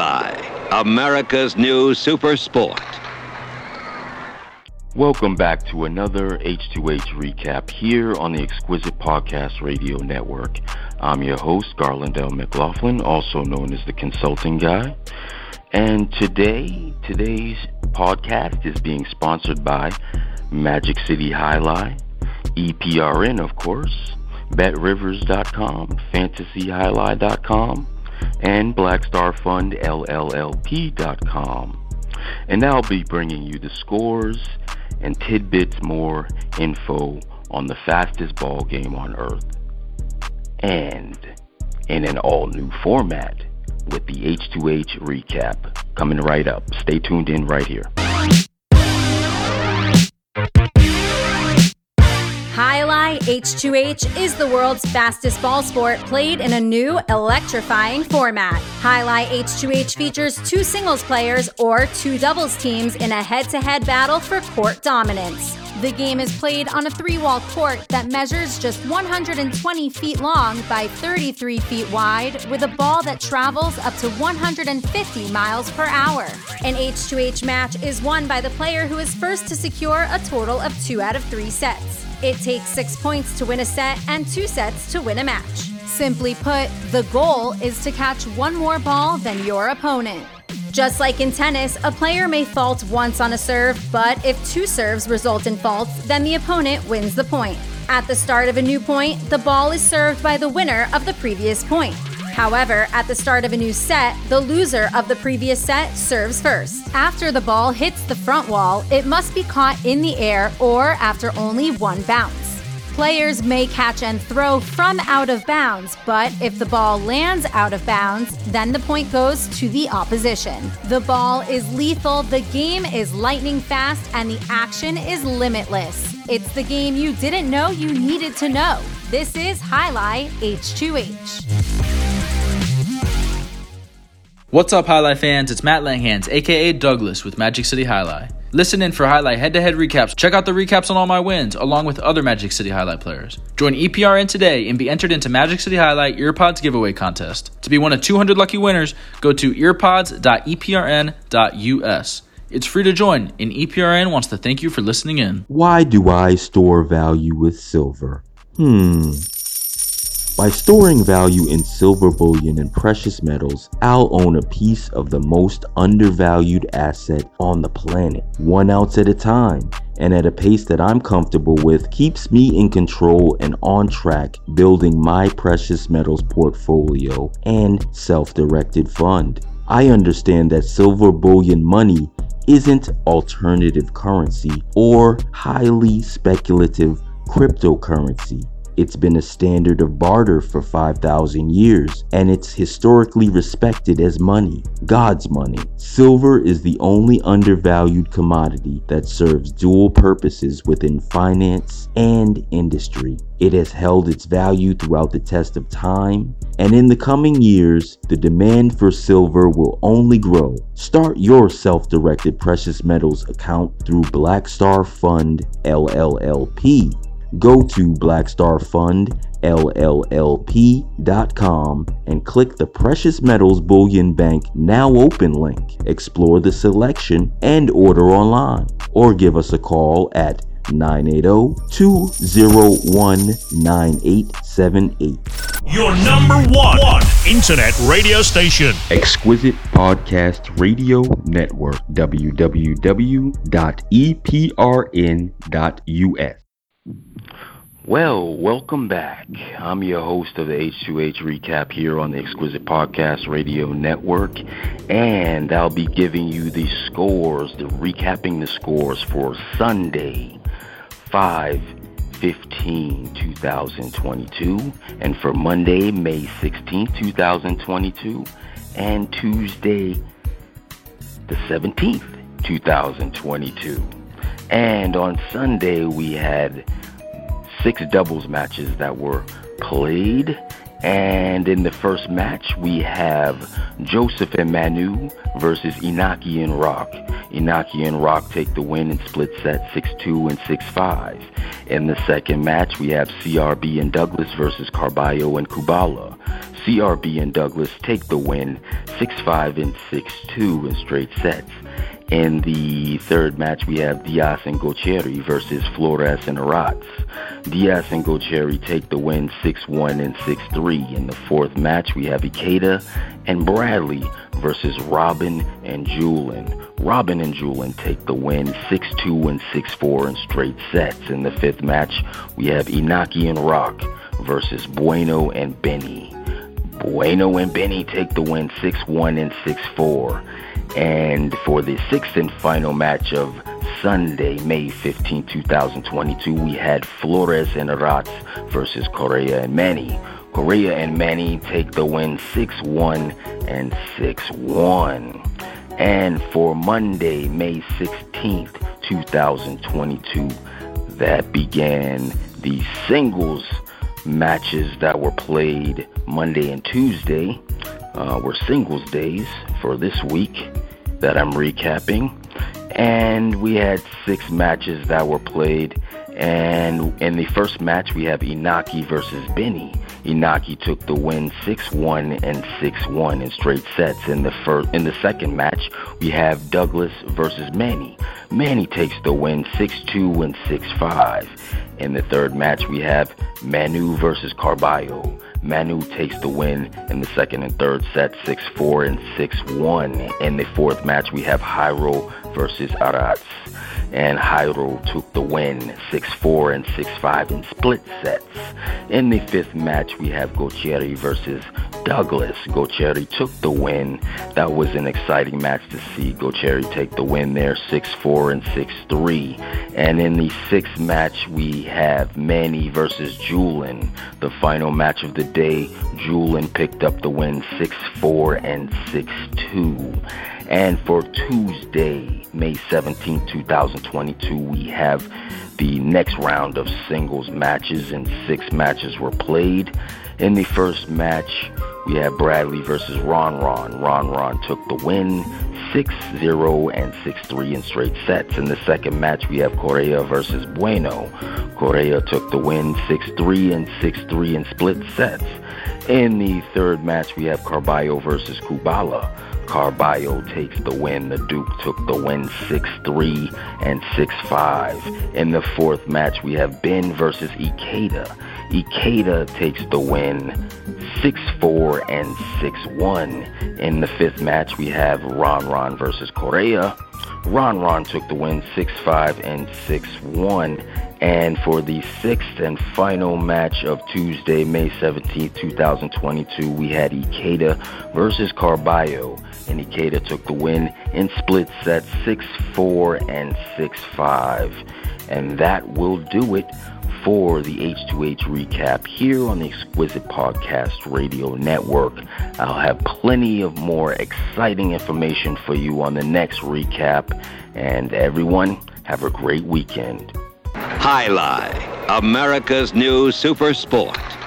Highlight, America's new super sport. Welcome back to another H2H recap here on the Exquisite Podcast Radio Network. I'm your host, Garland L. McLaughlin, also known as the Consulting Guy. And today's podcast is being sponsored by Magic City Highlight, EPRN, of course, BetRivers.com, FantasyHighlight.com, and BlackStarFund LLLP.com. And I'll be bringing you the scores and tidbits, more info on the fastest ball game on earth, and in an all-new format with the H2H recap coming right up. Stay tuned in right here. Highlight H2H is the world's fastest ball sport played in a new electrifying format. Highlight H2H features 2 singles players or 2 doubles teams in a head-to-head battle for court dominance. The game is played on a 3-wall court that measures just 120 feet long by 33 feet wide, with a ball that travels up to 150 miles per hour. An H2H match is won by the player who is first to secure a total of 2 out of 3 sets. It takes 6 points to win a set and 2 sets to win a match. Simply put, the goal is to catch 1 more ball than your opponent. Just like in tennis, a player may fault once on a serve, but if 2 serves result in faults, then the opponent wins the point. At the start of a new point, the ball is served by the winner of the previous point. However, at the start of a new set, the loser of the previous set serves first. After the ball hits the front wall, it must be caught in the air or after only 1 bounce. Players may catch and throw from out of bounds, but if the ball lands out of bounds, then the point goes to the opposition. The ball is lethal, the game is lightning fast, and the action is limitless. It's the game you didn't know you needed to know. This is Highlight H2H. What's up, Highlight fans? It's Matt Langhans, aka Douglas, with Magic City Highlight. Listen in for Highlight head-to-head recaps. Check out the recaps on all my wins, along with other Magic City Highlight players. Join EPRN today and be entered into Magic City Highlight Earpods giveaway contest. To be one of 200 lucky winners, go to earpods.eprn.us. It's free to join, and EPRN wants to thank you for listening in. Why do I store value with silver? By storing value in silver bullion and precious metals, I'll own a piece of the most undervalued asset on the planet, 1 ounce at a time, and at a pace that I'm comfortable with keeps me in control and on track building my precious metals portfolio and self-directed fund. I understand that silver bullion money isn't alternative currency or highly speculative cryptocurrency. It's been a standard of barter for 5,000 years, and it's historically respected as money, God's money. Silver is the only undervalued commodity that serves dual purposes within finance and industry. It has held its value throughout the test of time, and in the coming years, the demand for silver will only grow. Start your self-directed precious metals account through Black Star Fund LLLP. Go to BlackStarFundLLLP.com and click the Precious Metals Bullion Bank Now Open link. Explore the selection and order online, or give us a call at 980-201-9878. Your number one internet radio station. Exquisite Podcast Radio Network, www.eprn.us. Well, welcome back. I'm your host of the H2H Recap here on the Exquisite Podcast Radio Network, and I'll be giving you the scores, recapping the scores for Sunday, 5/15/2022, and for Monday, May 16th, 2022, and Tuesday, the 17th, 2022. And on Sunday, we had 6 doubles matches that were played, And in the first match, we have Joseph and Manu versus Inaki and Rock. Inaki and Rock take the win in split set 6-2 and 6-5. In the second match, we have CRB and Douglas versus Carballo and Kubala. CRB and Douglas take the win 6-5 and 6-2 in straight sets. In the third match, we have Diaz and Gocheri versus Flores and Arats. Diaz and Gocheri take the win 6-1 and 6-3. In the fourth match, we have Ikeda and Bradley versus Robin and Julin. Robin and Julin take the win 6-2 and 6-4 in straight sets. In the fifth match, we have Inaki and Rock versus Bueno and Benny. Bueno and Benny take the win 6-1 and 6-4. And for the sixth and final match of Sunday, May 15, 2022, we had Flores and Arats versus Correa and Manny. Correa and Manny take the win 6-1 and 6-1. And for Monday, May 16th, 2022, that began the singles matches that were played Monday and Tuesday. Were singles days for this week that I'm recapping. And we had 6 matches that were played. And in the first match, we have Inaki versus Benny. Inaki took the win 6-1 and 6-1 in straight sets. In the second match, we have Douglas versus Manny. Manny takes the win 6-2 and 6-5. In the third match, we have Manu versus Carballo. Manu takes the win in the second and third set 6-4 and 6-1. In the fourth match, we have Jairo versus Arats. And Jairo took the win 6-4 and 6-5 in split sets. In the fifth match, we have Gocheri versus Douglas. Gocheri took the win. That was an exciting match to see Gocheri take the win there 6-4 and 6-3. And in the sixth match, we have Manny versus Julin. The final match of the day, Julin picked up the win 6-4 and 6-2. And for Tuesday, May 17, 2022, we have the next round of singles matches, and 6 matches were played. In the first match, we have Bradley versus Ron Ron. Ron Ron took the win 6-0 and 6-3 in straight sets. In the second match, we have Correa versus Bueno. Correa took the win 6-3 and 6-3 in split sets. In the third match, we have Carballo versus Kubala. Carballo takes the win. The Duke took the win 6-3 and 6-5. In the fourth match, we have Ben versus Ikeda. Ikeda takes the win 6-4 and 6-1. In the fifth match, we have Ron Ron versus Correa. Ron Ron took the win 6-5 and 6-1. And for the sixth and final match of Tuesday, May 17, 2022, we had Ikeda versus Carballo. And Ikeda took the win in split sets 6-4 and 6-5. And that will do it for the H2H recap here on the Exquisite Podcast Radio Network. I'll have plenty of more exciting information for you on the next recap. And everyone, have a great weekend. Highlight, America's new super sport.